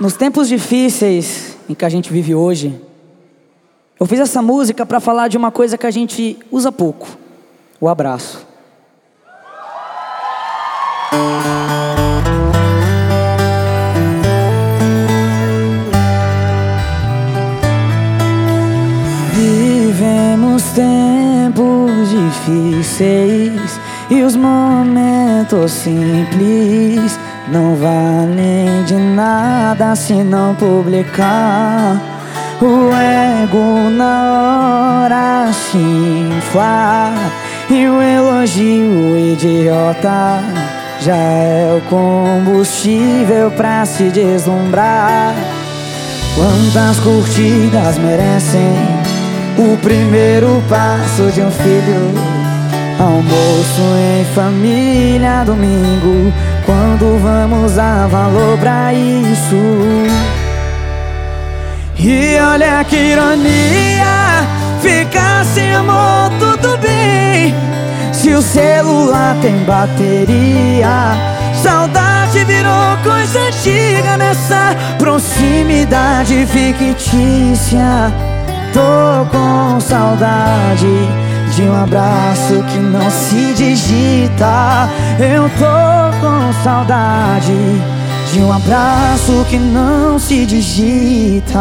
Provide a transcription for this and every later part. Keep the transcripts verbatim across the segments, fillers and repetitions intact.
Nos tempos difíceis em que a gente vive hoje, eu fiz essa música para falar de uma coisa que a gente usa pouco: o abraço. Vivemos tempos difíceis e os momentos simples não valem de nada se não publicar. O ego na hora se infla e o elogio idiota já é o combustível pra se deslumbrar. Quantas curtidas merecem o primeiro passo de um filho? Almoço em família, domingo, quando vamos dar valor pra isso? E olha que ironia, ficar sem amor tudo bem se o celular tem bateria. Saudade virou coisa antiga nessa proximidade fictícia. Tô com saudade de um abraço que não se digita. Eu tô com saudade de um abraço que não se digita.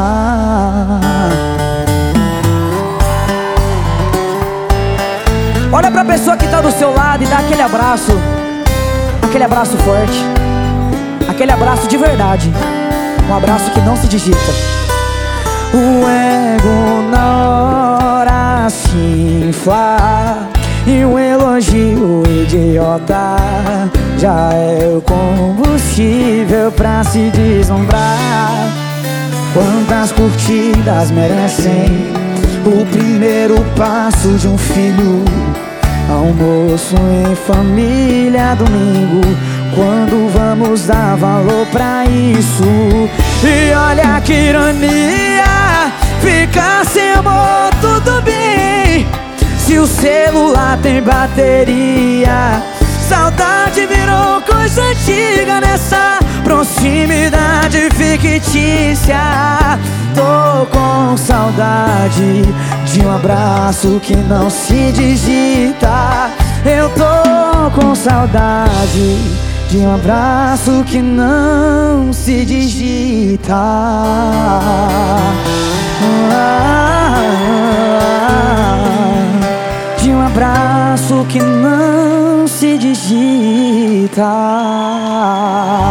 Olha pra pessoa que tá do seu lado e dá aquele abraço. Aquele abraço forte. Aquele abraço de verdade. Um abraço que não se digita. O ego na hora se infla e o elogio idiota já é o combustível pra se deslumbrar. Quantas curtidas merecem o primeiro passo de um filho? Almoço em família, domingo, quando vamos dar valor pra isso? E olha que ironia, ficar sem amor tudo bem se o celular tem bateria. Saudade virou coisa antiga nessa proximidade fictícia. Tô com saudade de um abraço que não se digita. Eu tô com saudade de um abraço que não se digita. De um abraço que não se digita.